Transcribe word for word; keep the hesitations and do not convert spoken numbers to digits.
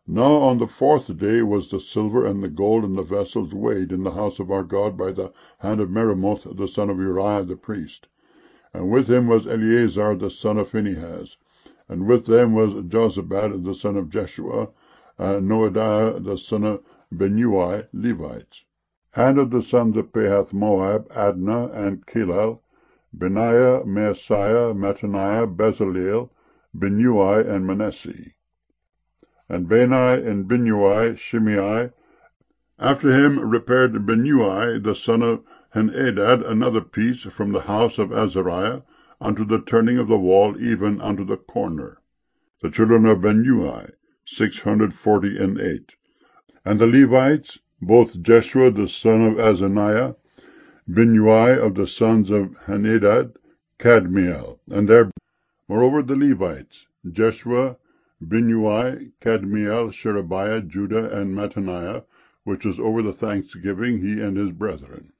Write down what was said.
Now on the fourth day was the silver and the gold and the vessels weighed in the house of our God by the hand of Meremoth the son of Uriah the priest. And with him was Eleazar the son of Phinehas, and with them was Jozabad the son of Jeshua, and Noadiah the son of Binnui, Levites. And of the sons of Pahath-Moab, Adnah and Kelal, Benaiah, Maaseiah, Mattaniah, Bezaleel, Binnui, and Manasseh. And Bani and Binnui, Shimei. After him repaired Binnui, the son of Henadad, another piece from the house of Azariah, unto the turning of the wall, even unto the corner. The children of Binnui, six hundred forty and eight. And the Levites, both Jeshua the son of Azaniah, Binnui of the sons of Henadad, Kadmiel, and their. Moreover the Levites, Jeshua, Binnui, Kadmiel, Sherebiah, Judah, and Mattaniah, which was over the thanksgiving, he and his brethren.